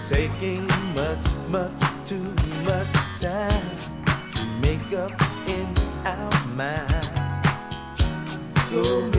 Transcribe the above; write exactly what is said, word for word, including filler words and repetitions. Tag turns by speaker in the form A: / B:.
A: taking much, much too much time to make up in our mind. So